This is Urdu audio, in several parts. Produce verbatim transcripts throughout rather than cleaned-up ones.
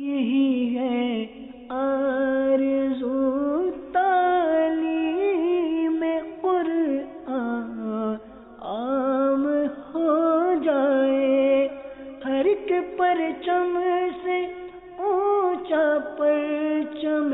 یہی ہے آرزو تعلیم قرآن عام ہو جائے، ہر ایک پرچم سے اونچا پرچم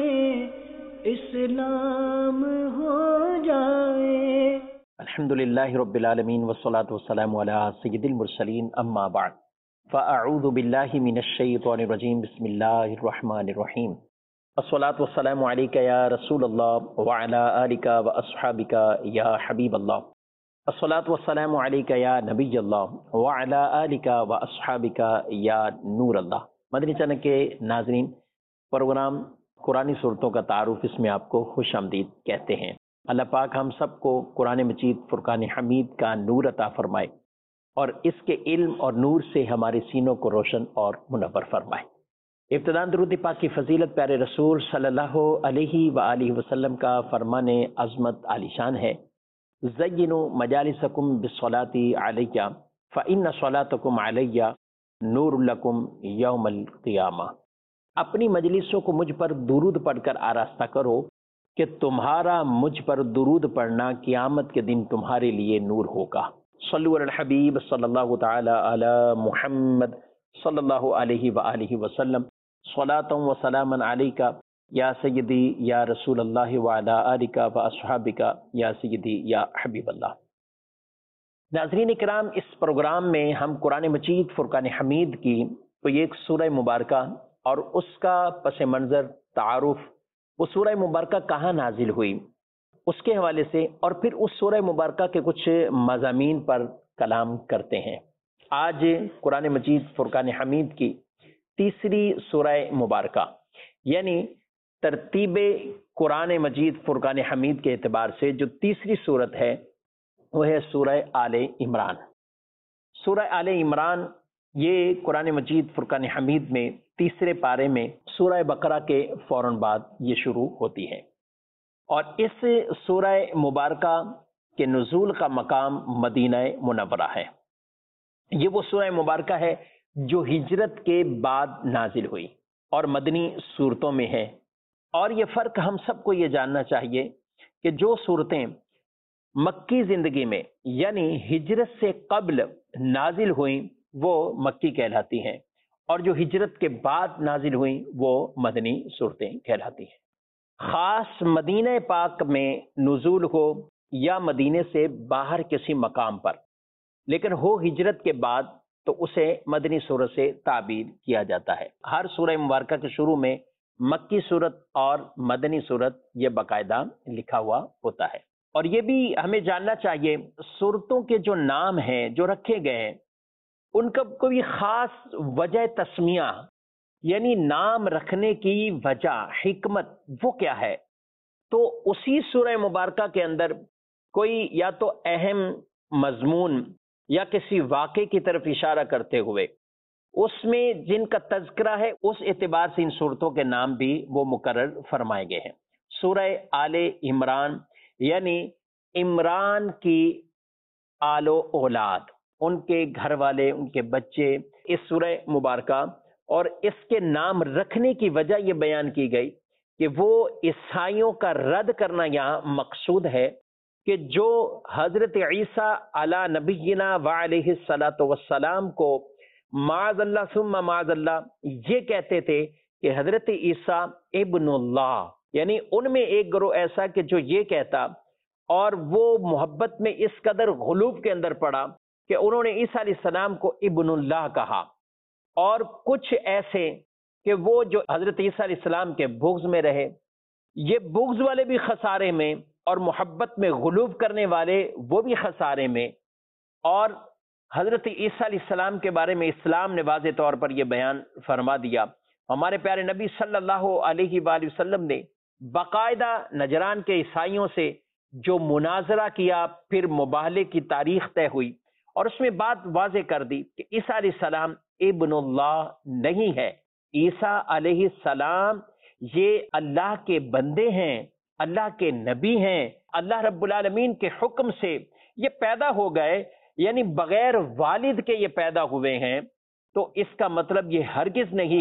اسلام ہو جائے۔ الحمدللہ رب العالمین والصلاة والسلام علی سید المرسلین، اما بعد فاعوذ باللہ من الشیطان الرجیم، بسم اللہ الرحمن الرحیم۔ الصلاة والسلام علیک یا رسول اللہ وعلی آلک واصحابک یا حبیب اللہ۔ الصلاة والسلام علیک یا نبی اللہ وعلی آلک واصحابک یا نور اللہ۔ مدنی چینل کے ناظرین، پروگرام قرآنی صورتوں کا تعارف، اس میں آپ کو خوش آمدید کہتے ہیں۔ اللہ پاک ہم سب کو قرآن مجید فرقان حمید کا نور عطا فرمائے اور اس کے علم اور نور سے ہمارے سینوں کو روشن اور منور فرمائے۔ ابتداءً درود پاک کی فضیلت پیارے رسول صلی اللہ علیہ وآلہ وسلم کا فرمان عظمت عالی شان ہے، زینوا مجالسکم بالصلاۃ علیہ فإن صلاتکم علیہ نور لکم یوم القیامہ۔ اپنی مجلسوں کو مجھ پر درود پڑھ کر آراستہ کرو کہ تمہارا مجھ پر درود پڑھنا قیامت کے دن تمہارے لیے نور ہوگا۔ صلو علی الحبیب صلی اللہ تعالی علی محمد صلی اللہ علیہ وآلہ وسلم، صلاۃ و سلاما علیک یا سیدی یا رسول اللہ وعلی آلک واصحابک یا سیدی یا حبیب اللہ۔ ناظرین کرام، اس پروگرام میں ہم قرآن مجید فرقان حمید کی کوئی ایک سورہ مبارکہ اور اس کا پس منظر، تعارف، وہ سورہ مبارکہ کہاں نازل ہوئی، اس کے حوالے سے، اور پھر اس سورہ مبارکہ کے کچھ مضامین پر کلام کرتے ہیں۔ آج قرآن مجید فرقان حمید کی تیسری سورہ مبارکہ، یعنی ترتیب قرآن مجید فرقان حمید کے اعتبار سے جو تیسری صورت ہے وہ ہے سورہ آل عمران۔ سورہ آل عمران یہ قرآن مجید فرقان حمید میں تیسرے پارے میں سورہ بقرہ کے فوراً بعد یہ شروع ہوتی ہے، اور اس سورہ مبارکہ کے نزول کا مقام مدینہ منورہ ہے۔ یہ وہ سورہ مبارکہ ہے جو ہجرت کے بعد نازل ہوئی اور مدنی صورتوں میں ہے، اور یہ فرق ہم سب کو یہ جاننا چاہیے کہ جو صورتیں مکی زندگی میں یعنی ہجرت سے قبل نازل ہوئیں وہ مکی کہلاتی ہیں، اور جو ہجرت کے بعد نازل ہوئیں وہ مدنی صورتیں کہلاتی ہیں۔ خاص مدینہ پاک میں نزول ہو یا مدینے سے باہر کسی مقام پر، لیکن ہو ہجرت کے بعد، تو اسے مدنی صورت سے تعبیر کیا جاتا ہے۔ ہر سورہ مبارکہ کے شروع میں مکی صورت اور مدنی صورت یہ باقاعدہ لکھا ہوا ہوتا ہے۔ اور یہ بھی ہمیں جاننا چاہیے صورتوں کے جو نام ہیں جو رکھے گئے ہیں ان کا کوئی خاص وجہ تسمیہ، یعنی نام رکھنے کی وجہ، حکمت وہ کیا ہے، تو اسی سورہ مبارکہ کے اندر کوئی یا تو اہم مضمون یا کسی واقعے کی طرف اشارہ کرتے ہوئے اس میں جن کا تذکرہ ہے اس اعتبار سے ان صورتوں کے نام بھی وہ مقرر فرمائے گئے ہیں۔ سورہ آل عمران یعنی عمران کی آل و اولاد، ان کے گھر والے، ان کے بچے، اس سورہ مبارکہ اور اس کے نام رکھنے کی وجہ یہ بیان کی گئی کہ وہ عیسائیوں کا رد کرنا یہاں مقصود ہے کہ جو حضرت عیسیٰ علی نبینا وعلیہ الصلاۃ والسلام کو معاذ اللہ ثم معاذ اللہ یہ کہتے تھے کہ حضرت عیسیٰ ابن اللہ، یعنی ان میں ایک گروہ ایسا کہ جو یہ کہتا، اور وہ محبت میں اس قدر غلوب کے اندر پڑا کہ انہوں نے عیسیٰ علیہ السلام کو ابن اللہ کہا، اور کچھ ایسے کہ وہ جو حضرت عیسیٰ علیہ السلام کے بغض میں رہے، یہ بغض والے بھی خسارے میں اور محبت میں غلوب کرنے والے وہ بھی خسارے میں۔ اور حضرت عیسیٰ علیہ السلام کے بارے میں اسلام نے واضح طور پر یہ بیان فرما دیا۔ ہمارے پیارے نبی صلی اللہ علیہ وآلہ وسلم نے باقاعدہ نجران کے عیسائیوں سے جو مناظرہ کیا، پھر مباہلے کی تاریخ طے ہوئی، اور اس میں بات واضح کر دی کہ عیسیٰ علیہ السلام ابن اللہ نہیں ہے، عیسیٰ علیہ السلام یہ اللہ کے بندے ہیں، اللہ کے نبی ہیں، اللہ رب العالمین کے حکم سے یہ پیدا ہو گئے، یعنی بغیر والد کے یہ پیدا ہوئے ہیں، تو اس کا مطلب یہ ہرگز نہیں ہے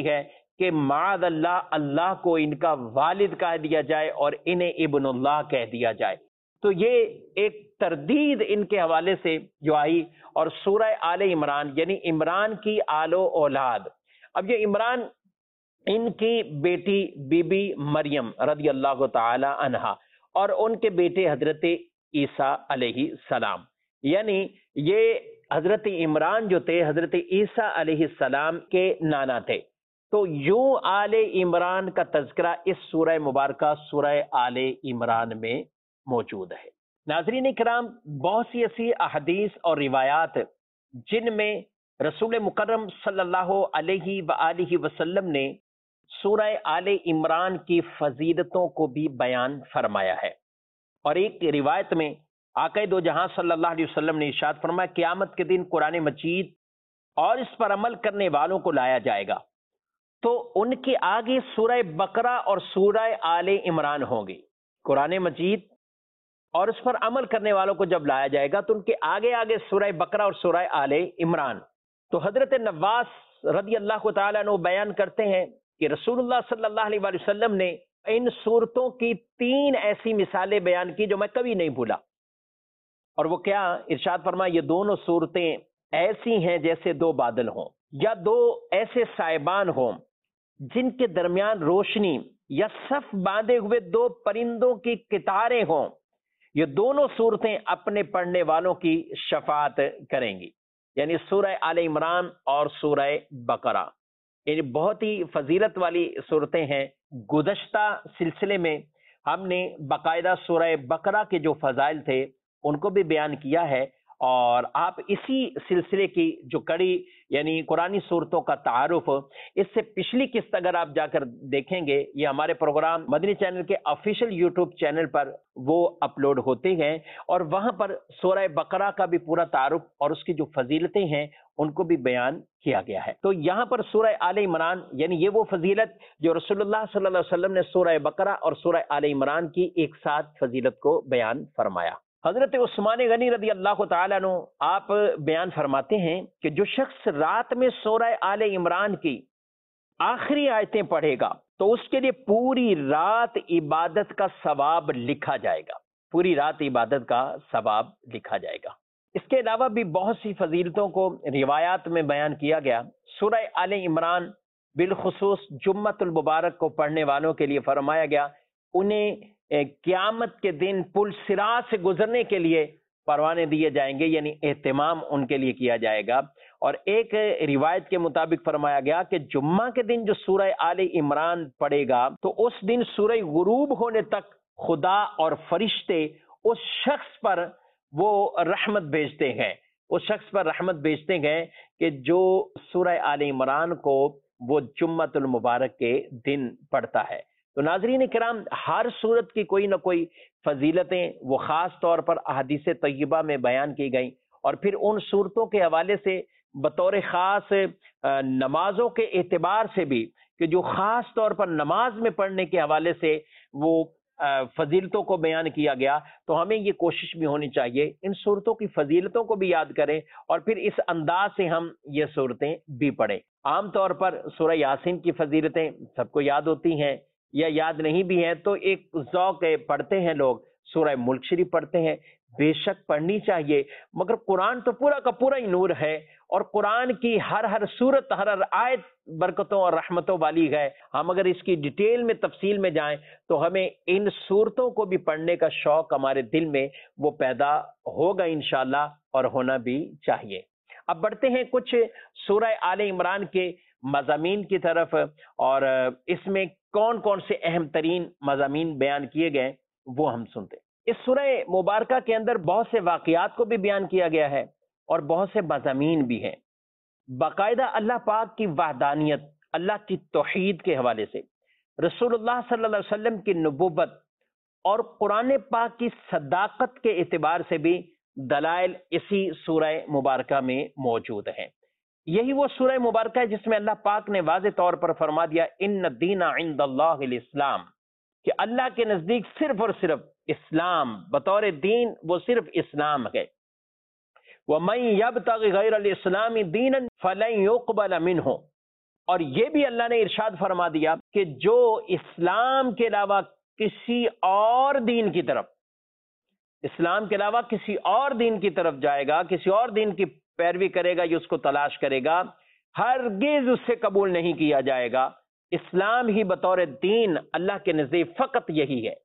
کہ معاذ اللہ اللہ کو ان کا والد کہہ دیا جائے اور انہیں ابن اللہ کہہ دیا جائے. تو یہ ایک تردید ان کے حوالے سے جو آئی. اور سورہ آل عمران یعنی عمران کی آل و اولاد. اب یہ عمران ان کی بیٹی بی بی مریم رضی اللہ تعالی عنہا اور ان کے بیٹے حضرت عیسیٰ علیہ السلام، یعنی یہ حضرت عمران جو تھے حضرت عیسیٰ علیہ السلام کے نانا تھے. تو یوں آل عمران کا تذکرہ اس سورہ مبارکہ سورہ آل عمران میں موجود ہے. ناظرین کرام، بہت سی ایسی احادیث اور روایات جن میں رسول مکرم صلی اللہ علیہ وآلہ وسلم نے سورہ آل عمران کی فضیلتوں کو بھی بیان فرمایا ہے. اور ایک روایت میں آقا دو جہاں صلی اللہ علیہ وسلم نے ارشاد فرمایا قیامت کے دن قرآن مجید اور اس پر عمل کرنے والوں کو لایا جائے گا تو ان کے آگے سورہ بقرہ اور سورہ آل عمران ہوں گی. قرآن مجید اور اس پر عمل کرنے والوں کو جب لایا جائے گا تو ان کے آگے آگے سورہ بقرہ اور سورہ آل عمران. تو حضرت نواس رضی اللہ تعالیٰ عنہ بیان کرتے ہیں کہ رسول اللہ صلی اللہ علیہ وآلہ وسلم نے ان صورتوں کی تین ایسی مثالیں بیان کی جو میں کبھی نہیں بھولا. اور وہ کیا؟ ارشاد فرمایا یہ دونوں صورتیں ایسی ہیں جیسے دو بادل ہوں یا دو ایسے سائبان ہوں جن کے درمیان روشنی یا صف باندھے ہوئے دو پرندوں کی قطاریں ہوں. یہ دونوں صورتیں اپنے پڑھنے والوں کی شفاعت کریں گی، یعنی سورہ آل عمران اور سورہ بقرہ. یہ بہت ہی فضیلت والی صورتیں ہیں. گزشتہ سلسلے میں ہم نے باقاعدہ سورہ بقرہ کے جو فضائل تھے ان کو بھی بیان کیا ہے، اور آپ اسی سلسلے کی جو کڑی یعنی قرآنی صورتوں کا تعارف، اس سے پچھلی قسط اگر آپ جا کر دیکھیں گے یہ ہمارے پروگرام مدنی چینل کے آفیشیل یوٹیوب چینل پر وہ اپلوڈ ہوتے ہیں، اور وہاں پر سورہ بقرہ کا بھی پورا تعارف اور اس کی جو فضیلتیں ہیں ان کو بھی بیان کیا گیا ہے. تو یہاں پر سورہ آل عمران یعنی یہ وہ فضیلت جو رسول اللہ صلی اللہ علیہ وسلم نے سورہ بقرہ اور سورہ آل عمران کی ایک ساتھ فضیلت کو بیان فرمایا. حضرت عثمان غنی رضی اللہ تعالیٰ عنہ آپ بیان فرماتے ہیں کہ جو شخص رات میں سورہ آل عمران کی آخری آیتیں پڑھے گا تو اس کے لیے پوری رات عبادت کا ثواب لکھا جائے گا. پوری رات عبادت کا ثواب لکھا جائے گا. اس کے علاوہ بھی بہت سی فضیلتوں کو روایات میں بیان کیا گیا. سورہ آل عمران بالخصوص جمعۃ المبارک کو پڑھنے والوں کے لیے فرمایا گیا انہیں قیامت کے دن پل صراط سے گزرنے کے لیے پروانے دیے جائیں گے، یعنی اہتمام ان کے لیے کیا جائے گا. اور ایک روایت کے مطابق فرمایا گیا کہ جمعہ کے دن جو سورہ آل عمران پڑھے گا تو اس دن سورہ غروب ہونے تک خدا اور فرشتے اس شخص پر وہ رحمت بھیجتے ہیں اس شخص پر رحمت بھیجتے ہیں کہ جو سورہ آل عمران کو وہ جمعۃ المبارک کے دن پڑھتا ہے. تو ناظرین کرام، ہر صورت کی کوئی نہ کوئی فضیلتیں وہ خاص طور پر احادیث طیبہ میں بیان کی گئیں، اور پھر ان صورتوں کے حوالے سے بطور خاص نمازوں کے اعتبار سے بھی کہ جو خاص طور پر نماز میں پڑھنے کے حوالے سے وہ فضیلتوں کو بیان کیا گیا. تو ہمیں یہ کوشش بھی ہونی چاہیے ان صورتوں کی فضیلتوں کو بھی یاد کریں اور پھر اس انداز سے ہم یہ صورتیں بھی پڑھیں. عام طور پر سورہ یاسین کی فضیلتیں سب کو یاد ہوتی ہیں یا یاد نہیں بھی ہیں تو ایک ذوق پڑھتے ہیں لوگ. سورہ ملک شریف پڑھتے ہیں، بے شک پڑھنی چاہیے، مگر قرآن تو پورا کا پورا ہی نور ہے، اور قرآن کی ہر ہر صورت ہر ہر آیت برکتوں اور رحمتوں والی ہے. ہم اگر اس کی ڈیٹیل میں تفصیل میں جائیں تو ہمیں ان صورتوں کو بھی پڑھنے کا شوق ہمارے دل میں وہ پیدا ہوگا انشاءاللہ، اور ہونا بھی چاہیے. اب بڑھتے ہیں کچھ سورہ آل عمران کے مضامین کی طرف، اور اس میں کون کون سے اہم ترین مضامین بیان کیے گئے وہ ہم سنتے ہیں. اس سورہ مبارکہ کے اندر بہت سے واقعات کو بھی بیان کیا گیا ہے اور بہت سے مضامین بھی ہیں. باقاعدہ اللہ پاک کی وحدانیت، اللہ کی توحید کے حوالے سے، رسول اللہ صلی اللہ علیہ وسلم کی نبوت اور قرآن پاک کی صداقت کے اعتبار سے بھی دلائل اسی سورہ مبارکہ میں موجود ہیں. یہی وہ سورہ مبارکہ ہے جس میں اللہ پاک نے واضح طور پر فرما دیا ان الدین عند اللہ الاسلام، کہ اللہ کے نزدیک صرف اور صرف اسلام بطور دین وہ صرف اسلام ہے. وَمَن يَبْتَغِ غَيْرَ الْإِسْلَامِ دِينًا فَلَن يُقْبَلَ مِنْهُ، اور یہ بھی اللہ نے ارشاد فرما دیا کہ جو اسلام کے علاوہ کسی اور دین کی طرف اسلام کے علاوہ کسی اور دین کی طرف جائے گا، کسی اور دین کی پیروی کرے گا یا اس کو تلاش کرے گا، ہرگز اس سے قبول نہیں کیا جائے گا۔ اسلام ہی بطور دین اللہ کے نزدیک فقط یہی ہے۔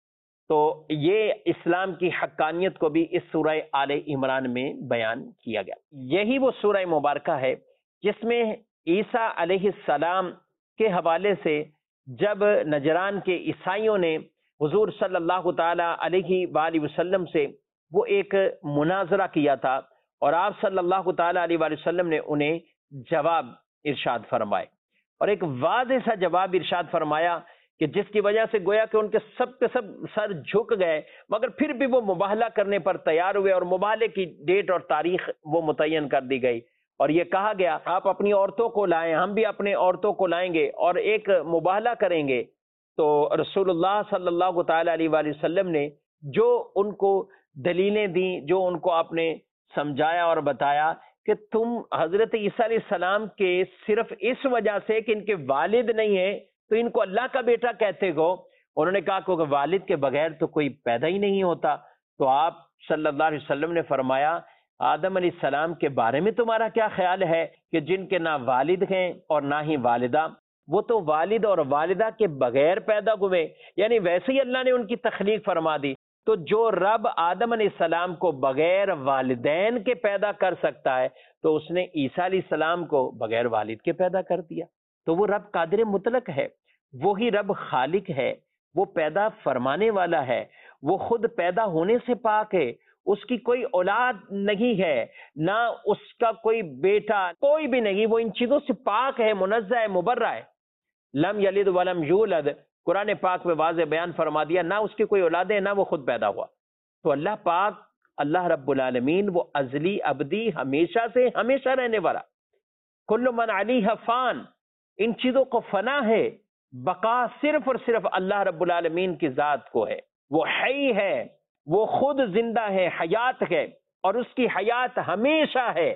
تو یہ اسلام کی حقانیت کو بھی اس سورہ آل عمران میں بیان کیا گیا۔ یہی وہ سورہ مبارکہ ہے جس میں عیسیٰ علیہ السلام کے حوالے سے جب نجران کے عیسائیوں نے حضور صلی اللہ تعالی علیہ وآلہ وسلم سے وہ ایک مناظرہ کیا تھا، اور آپ صلی اللہ تعالی علیہ وآلہ وسلم نے انہیں جواب ارشاد فرمائے، اور ایک واضح سا جواب ارشاد فرمایا کہ جس کی وجہ سے گویا کہ ان کے سب کے سب سر جھک گئے، مگر پھر بھی وہ مباہلہ کرنے پر تیار ہوئے، اور مباہلے کی ڈیٹ اور تاریخ وہ متعین کر دی گئی، اور یہ کہا گیا آپ اپنی عورتوں کو لائیں، ہم بھی اپنے عورتوں کو لائیں گے اور ایک مباہلہ کریں گے۔ تو رسول اللہ صلی اللہ تعالی علیہ وآلہ وسلم نے جو ان کو دلیلیں دیں، جو ان کو آپ نے سمجھایا اور بتایا کہ تم حضرت عیسیٰ علیہ السلام کے صرف اس وجہ سے کہ ان کے والد نہیں ہیں تو ان کو اللہ کا بیٹا کہتے ہو، انہوں نے کہا کہ والد کے بغیر تو کوئی پیدا ہی نہیں ہوتا۔ تو آپ صلی اللہ علیہ وسلم نے فرمایا آدم علیہ السلام کے بارے میں تمہارا کیا خیال ہے کہ جن کے نہ والد ہیں اور نہ ہی والدہ، وہ تو والد اور والدہ کے بغیر پیدا ہوئے، یعنی ویسے ہی اللہ نے ان کی تخلیق فرما دی۔ تو جو رب آدم علیہ السلام کو بغیر والدین کے پیدا کر سکتا ہے تو اس نے عیسیٰ علیہ السلام کو بغیر والد کے پیدا کر دیا۔ تو وہ رب قادر مطلق ہے، وہی رب خالق ہے، وہ پیدا فرمانے والا ہے، وہ خود پیدا ہونے سے پاک ہے، اس کی کوئی اولاد نہیں ہے، نہ اس کا کوئی بیٹا، کوئی بھی نہیں، وہ ان چیزوں سے پاک ہے، منزہ ہے، مبرہ ہے۔ لم یلد ولم یولد، قرآن پاک میں واضح بیان فرما دیا، نہ اس کی کوئی اولادیں، نہ وہ خود پیدا ہوا۔ تو اللہ پاک، اللہ رب العالمین وہ ازلی ابدی، ہمیشہ سے ہمیشہ رہنے والا، کل من علیہ فان، ان چیزوں کو فنا ہے، بقا صرف اور صرف اللہ رب العالمین کی ذات کو ہے۔ وہ حی ہے، وہ خود زندہ ہے، حیات ہے، اور اس کی حیات ہمیشہ ہے،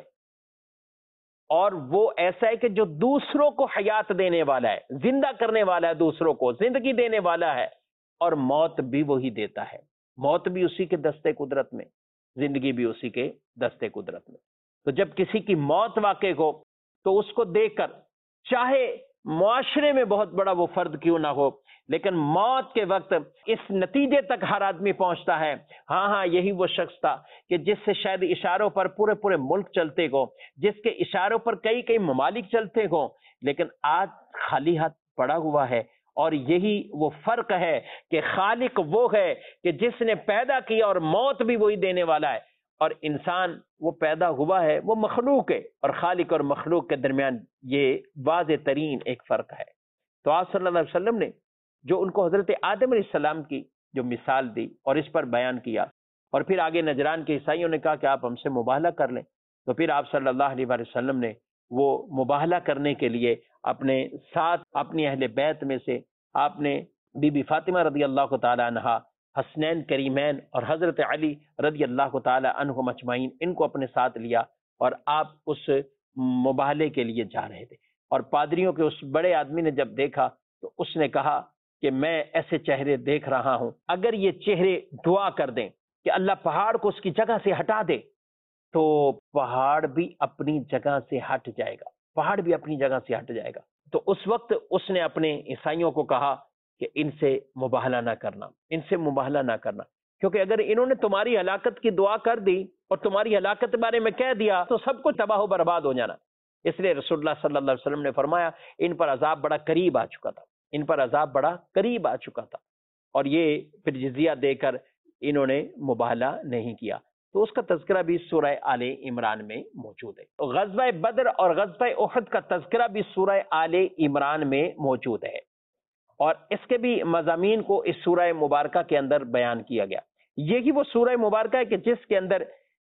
اور وہ ایسا ہے کہ جو دوسروں کو حیات دینے والا ہے، زندہ کرنے والا ہے، دوسروں کو زندگی دینے والا ہے، اور موت بھی وہی دیتا ہے، موت بھی اسی کے دستے قدرت میں، زندگی بھی اسی کے دستے قدرت میں۔ تو جب کسی کی موت واقع ہو تو اس کو دیکھ کر، چاہے معاشرے میں بہت بڑا وہ فرد کیوں نہ ہو، لیکن موت کے وقت اس نتیجے تک ہر آدمی پہنچتا ہے، ہاں ہاں یہی وہ شخص تھا کہ جس سے شاید اشاروں پر پورے پورے ملک چلتے ہوں، جس کے اشاروں پر کئی کئی ممالک چلتے ہوں، لیکن آج خالی ہاتھ پڑا ہوا ہے۔ اور یہی وہ فرق ہے کہ خالق وہ ہے کہ جس نے پیدا کیا اور موت بھی وہی دینے والا ہے، اور انسان وہ پیدا ہوا ہے، وہ مخلوق ہے، اور خالق اور مخلوق کے درمیان یہ واضح ترین ایک فرق ہے۔ تو آپ صلی اللہ علیہ وسلم نے جو ان کو حضرت آدم علیہ السلام کی جو مثال دی اور اس پر بیان کیا، اور پھر آگے نجران کے عیسائیوں نے کہا کہ آپ ہم سے مباہلہ کر لیں، تو پھر آپ صلی اللہ علیہ وسلم نے وہ مباہلہ کرنے کے لیے اپنے ساتھ اپنی اہل بیت میں سے آپ نے بی بی فاطمہ رضی اللہ تعالی عنہا، حسنین کریمین اور حضرت علی رضی اللہ تعالی عنہم اجمعین، ان کو اپنے ساتھ لیا، اور آپ اس مباہلے کے لیے جا رہے تھے۔ اور پادریوں کے اس بڑے آدمی نے جب دیکھا تو اس نے کہا کہ میں ایسے چہرے دیکھ رہا ہوں، اگر یہ چہرے دعا کر دیں کہ اللہ پہاڑ کو اس کی جگہ سے ہٹا دے تو پہاڑ بھی اپنی جگہ سے ہٹ جائے گا، پہاڑ بھی اپنی جگہ سے ہٹ جائے گا۔ تو اس وقت اس نے اپنے عیسائیوں کو کہا کہ ان سے مباہلہ نہ کرنا، ان سے مباہلہ نہ کرنا، کیونکہ اگر انہوں نے تمہاری ہلاکت کی دعا کر دی اور تمہاری ہلاکت کے بارے میں کہہ دیا تو سب کچھ تباہ و برباد ہو جانا۔ اس لیے رسول اللہ صلی اللہ علیہ وسلم نے فرمایا ان پر عذاب بڑا قریب آ چکا تھا، ان پر عذاب بڑا قریب آ چکا تھا، اور یہ پھر جزیہ دے کر انہوں نے مباہلہ نہیں کیا۔ تو اس کا تذکرہ بھی سورہ آل عمران میں موجود ہے۔ غزوہ بدر اور غزوہ احد کا تذکرہ بھی سورہ آل عمران میں موجود ہے، اور اس کے بھی مضامین کو اس سورہ مبارکہ کے اندر بیان کیا گیا۔ یہی وہ سورہ مبارکہ ہے کہ جس کے اندر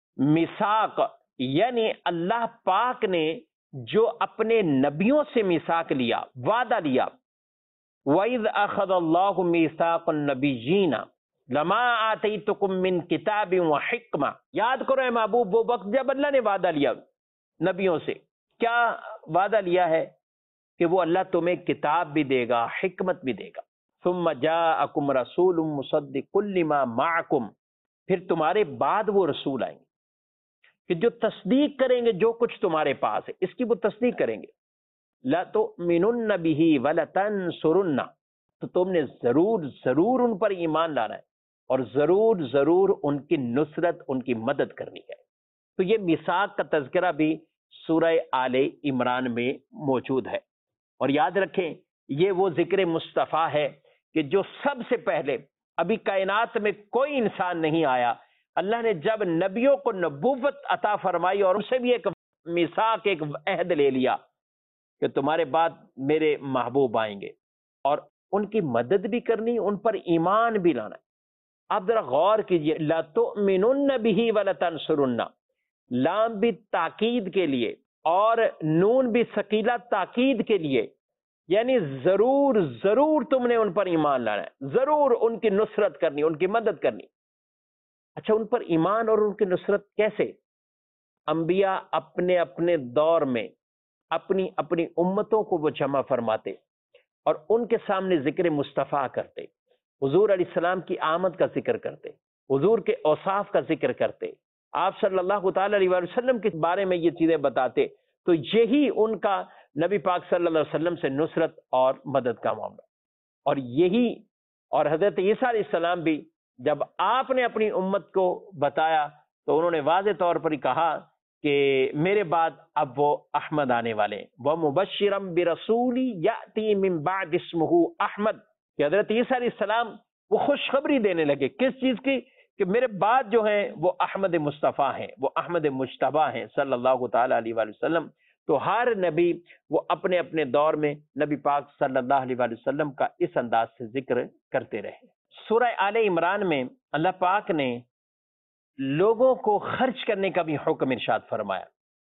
میثاق، یعنی اللہ پاک نے جو اپنے نبیوں سے میثاق لیا، وعدہ لیا، وَإِذْ أَخَذَ اللَّهُ مِيثَاقَ النَّبِيِّينَ لَمَا آتَيْتُكُم مِّن كِتَابٍ وَحِکْمَةٍ، یاد کرو اے محبوب وہ وقت جب اللہ نے وعدہ لیا نبیوں سے۔ کیا وعدہ لیا ہے؟ کہ وہ اللہ تمہیں کتاب بھی دے گا، حکمت بھی دے گا۔ ثم جاءکم رسول مصدق لما معکم، پھر تمہارے بعد وہ رسول آئیں گے کہ جو تصدیق کریں گے جو کچھ تمہارے پاس ہے، اس کی وہ تصدیق کریں گے۔ لَتُؤْمِنُنَّ بِهِ وَلَتَنْصُرُنَّ، تو تم نے ضرور ضرور ان پر ایمان لانا ہے اور ضرور ضرور ان کی نصرت، ان کی مدد کرنی ہے۔ تو یہ میثاق کا تذکرہ بھی سورہ آل عمران میں موجود ہے۔ اور یاد رکھیں یہ وہ ذکر مصطفیٰ ہے کہ جو سب سے پہلے، ابھی کائنات میں کوئی انسان نہیں آیا، اللہ نے جب نبیوں کو نبوت عطا فرمائی اور ان سے بھی ایک میثاق، ایک عہد لے لیا کہ تمہارے بعد میرے محبوب آئیں گے اور ان کی مدد بھی کرنی، ان پر ایمان بھی لانا ہے۔ آپ ذرا غور کیجئے، لَتُؤْمِنُنَّ بِهِ وَلَتَنْصُرُنَّ، لام بھی تاکید کے لیے اور نون بھی ثقیلہ تاکید کے لیے، یعنی ضرور ضرور تم نے ان پر ایمان لانا ہے، ضرور ان کی نصرت کرنی، ان کی مدد کرنی۔ اچھا، ان پر ایمان اور ان کی نصرت کیسے؟ انبیاء اپنے اپنے دور میں اپنی اپنی امتوں کو وہ جمع فرماتے اور ان کے سامنے ذکر مصطفیٰ کرتے، حضور علیہ السلام کی آمد کا ذکر کرتے، حضور کے اوصاف کا ذکر کرتے، آپ صلی اللہ تعالی علیہ وسلم کے بارے میں یہ چیزیں بتاتے، تو یہی ان کا نبی پاک صلی اللہ علیہ وسلم سے نصرت اور مدد کا معاملہ۔ اور یہی اور حضرت عیسیٰ علیہ السلام بھی جب آپ نے اپنی امت کو بتایا تو انہوں نے واضح طور پر ہی کہا کہ میرے بعد اب وہ احمد آنے والے ہیں، وَمُبَشِّرًا بِرَسُولٍ يَأْتِي مِن بَعْدِ اسْمُهُ احمد، کہ حضرت عیسیٰ علیہ السلام وہ خوشخبری دینے لگے کس چیز کی؟ کہ میرے بعد جو ہیں وہ احمد مصطفیٰ ہیں، وہ احمد مجتبیٰ ہیں صلی اللہ تعالی علیہ وآلہ وسلم۔ تو ہر نبی وہ اپنے اپنے دور میں نبی پاک صلی اللہ علیہ وآلہ وسلم کا اس انداز سے ذکر کرتے رہے۔ سورہ آل عمران میں اللہ پاک نے لوگوں کو خرچ کرنے کا بھی حکم ارشاد فرمایا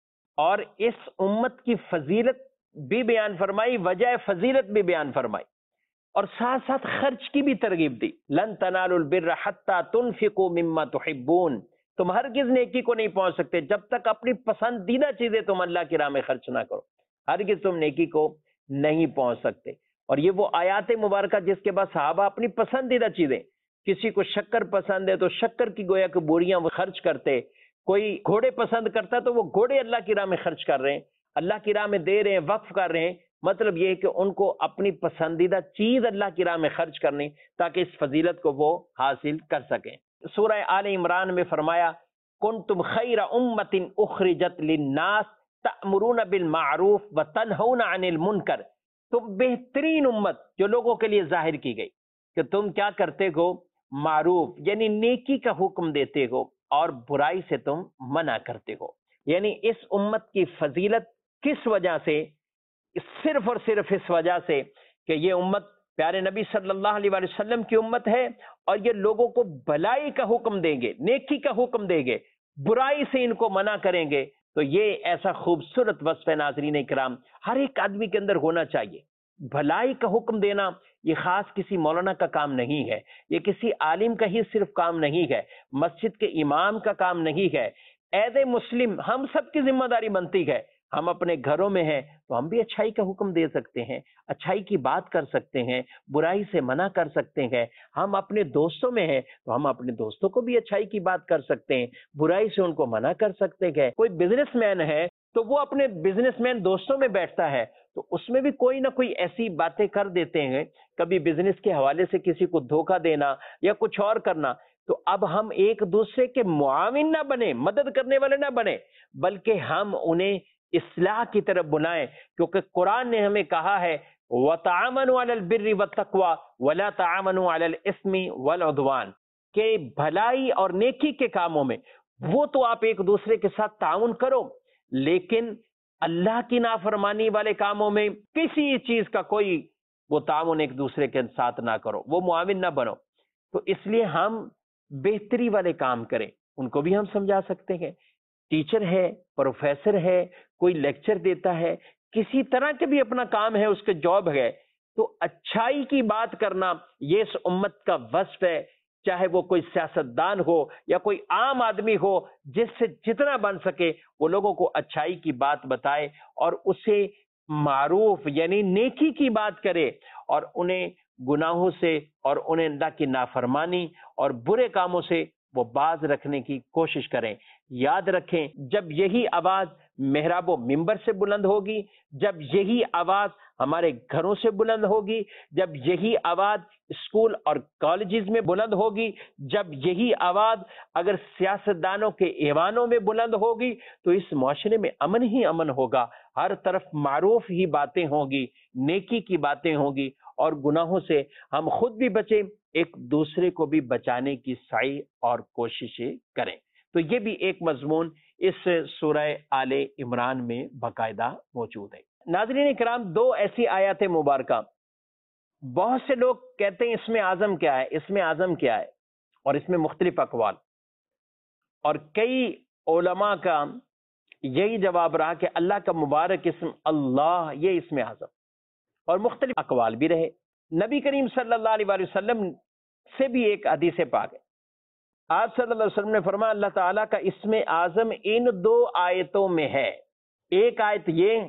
اور اس امت کی فضیلت بھی بیان فرمائی، وجہ فضیلت بھی بیان فرمائی اور ساتھ ساتھ خرچ کی بھی ترغیب دی۔ لن تنالوا البر حتى تنفقوا مما تحبون، تم ہرگز نیکی کو نہیں پہنچ سکتے جب تک اپنی پسندیدہ چیزیں تم اللہ کی راہ میں خرچ نہ کرو، ہرگز تم نیکی کو نہیں پہنچ سکتے۔ اور یہ وہ آیات مبارکہ جس کے بعد صحابہ اپنی پسندیدہ چیزیں، کسی کو شکر پسند ہے تو شکر کی گویا کہ بوریاں وہ خرچ کرتے، کوئی گھوڑے پسند کرتا تو وہ گھوڑے اللہ کی راہ میں خرچ کر رہے ہیں، اللہ کی راہ میں دے رہے ہیں، وقف کر رہے ہیں۔ مطلب یہ ہے کہ ان کو اپنی پسندیدہ چیز اللہ کی راہ میں خرچ کرنی تاکہ اس فضیلت کو وہ حاصل کر سکیں۔ سورہ آل عمران میں فرمایا کنتم خیر امت اخرجت للناس تأمرون بالمعروف وتنہون عن المنکر، تم بہترین امت جو لوگوں کے لیے ظاہر کی گئی کہ تم کیا کرتے ہو، معروف یعنی نیکی کا حکم دیتے ہو اور برائی سے تم منع کرتے ہو۔ یعنی اس امت کی فضیلت کس وجہ سے؟ صرف اور صرف اس وجہ سے کہ یہ امت پیارے نبی صلی اللہ علیہ وآلہ وسلم کی امت ہے اور یہ لوگوں کو بھلائی کا حکم دیں گے، نیکی کا حکم دیں گے، برائی سے ان کو منع کریں گے۔ تو یہ ایسا خوبصورت وصف ہے ناظرین اکرام، ہر ایک آدمی کے اندر ہونا چاہیے۔ بھلائی کا حکم دینا یہ خاص کسی مولانا کا کام نہیں ہے، یہ کسی عالم کا ہی صرف کام نہیں ہے، مسجد کے امام کا کام نہیں ہے، عید مسلم ہم سب کی ذمہ داری بنتی ہے۔ ہم اپنے گھروں میں ہیں تو ہم بھی اچھائی کا حکم دے سکتے ہیں، اچھائی کی بات کر سکتے ہیں، برائی سے منع کر سکتے ہیں۔ ہم اپنے دوستوں میں ہیں تو ہم اپنے دوستوں کو بھی اچھائی کی بات کر سکتے ہیں، برائی سے ان کو منع کر سکتے ہیں۔ کوئی بزنس مین ہے تو وہ اپنے بزنس مین دوستوں میں بیٹھتا ہے تو اس میں بھی کوئی نہ کوئی ایسی باتیں کر دیتے ہیں، کبھی بزنس کے حوالے سے کسی کو دھوکہ دینا یا کچھ اور کرنا۔ تو اب ہم ایک دوسرے کے معاون نہ بنے، مدد کرنے والے نہ بنے، بلکہ ہم انہیں اصلاح کی طرف بلائیں، کیونکہ قرآن نے ہمیں کہا ہے وَتَعَامَنُوا عَلَى الْبِرِّ وَالتَّقْوَى وَلَا تَعَامَنُوا عَلَى الْإِثْمِ وَالْعُدْوَانِ، کہ بھلائی اور نیکی کے کاموں میں وہ تو آپ ایک دوسرے کے ساتھ تعاون کرو، لیکن اللہ کی نافرمانی والے کاموں میں کسی چیز کا کوئی وہ تعاون ایک دوسرے کے ساتھ نہ کرو، وہ معاون نہ بنو۔ تو اس لیے ہم بہتری والے کام کریں، ان کو بھی ہم سمجھا سکتے ہیں۔ ٹیچر ہے، پروفیسر ہے، کوئی لیکچر دیتا ہے، کسی طرح کے بھی اپنا کام ہے، اس کے جاب ہے، تو اچھائی کی بات کرنا یہ اس امت کا وصف ہے، چاہے وہ کوئی سیاستدان ہو یا کوئی عام آدمی ہو، جس سے جتنا بن سکے وہ لوگوں کو اچھائی کی بات بتائے اور اسے معروف یعنی نیکی کی بات کرے اور انہیں گناہوں سے اور انہیں اللہ کی نافرمانی اور برے کاموں سے وہ باز رکھنے کی کوشش کریں۔ یاد رکھیں جب یہی آواز محراب و ممبر سے بلند ہوگی، جب یہی آواز ہمارے گھروں سے بلند ہوگی، جب یہی آواز اسکول اور کالجز میں بلند ہوگی، جب یہی آواز اگر سیاستدانوں کے ایوانوں میں بلند ہوگی تو اس معاشرے میں امن ہی امن ہوگا، ہر طرف معروف ہی باتیں ہوں گی، نیکی کی باتیں ہوں گی اور گناہوں سے ہم خود بھی بچیں، ایک دوسرے کو بھی بچانے کی سعی اور کوششیں کریں۔ تو یہ بھی ایک مضمون اس سورہ آل عمران میں باقاعدہ موجود ہے۔ ناظرین کرام، دو ایسی آیات مبارکہ، بہت سے لوگ کہتے ہیں اس میں اعظم کیا ہے، اس میں اعظم کیا ہے، اور اس میں مختلف اقوال، اور کئی علماء کا یہی جواب رہا کہ اللہ کا مبارک اسم اللہ یہ اسم اعظم، اور مختلف اقوال بھی رہے۔ نبی کریم صلی اللہ علیہ وآلہ وسلم سے بھی ایک حدیث پاک ہے، آپ صلی اللہ علیہ وسلم نے فرمایا اللہ تعالیٰ کا اسم اعظم ان دو آیتوں میں ہے۔ ایک آیت یہ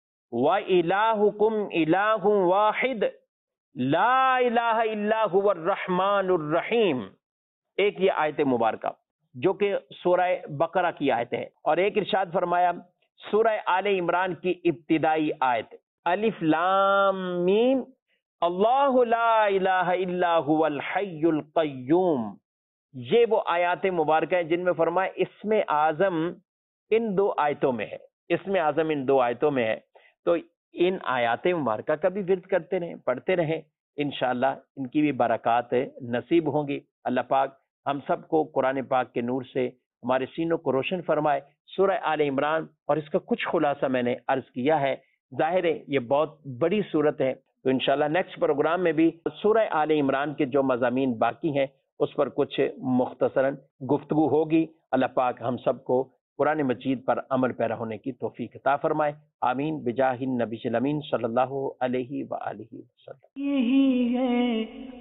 وَإِلَٰهُكُمْ إِلَٰهٌ وَاحِدٌ لَا إِلَٰهَ إِلَّا هُوَ الرَّحْمَٰنُ الرَّحِيمُ، ایک یہ آیت مبارکہ جو کہ سورہ بقرہ کی آیت ہے، اور ایک ارشاد فرمایا سورہ آل عمران کی ابتدائی آیت الف لام میم اللہ لا الہ الا هو الحی القیوم، یہ وہ آیات مبارکہ ہیں جن میں فرمایا اسم اعظم ان دو آیتوں میں ہے، اسم اعظم ان دو آیتوں میں ہے۔ تو ان آیات مبارکہ کا بھی ورد کرتے رہیں، پڑھتے رہیں، انشاءاللہ ان کی بھی برکات نصیب ہوں گی۔ اللہ پاک ہم سب کو قرآن پاک کے نور سے ہمارے سینوں کو روشن فرمائے۔ سورہ آل عمران اور اس کا کچھ خلاصہ میں نے عرض کیا ہے، ظاہر ہے یہ بہت بڑی صورت ہے، تو انشاءاللہ نیکسٹ پروگرام میں بھی سورہ آل عمران کے جو مضامین باقی ہیں اس پر کچھ مختصراً گفتگو ہوگی۔ اللہ پاک ہم سب کو قرآن مجید پر عمل پیرا ہونے کی توفیق عطا فرمائے، آمین بجاہ النبی الامین صلی اللہ علیہ وآلہ وسلم۔ یہی ہے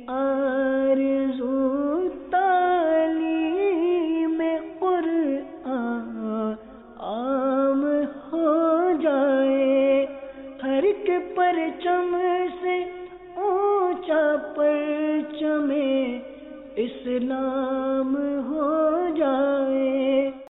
آرزو تعلیم قرآن عام ہو جائے، ہر ایک پرچم سے اونچا پرچم اسلام ہو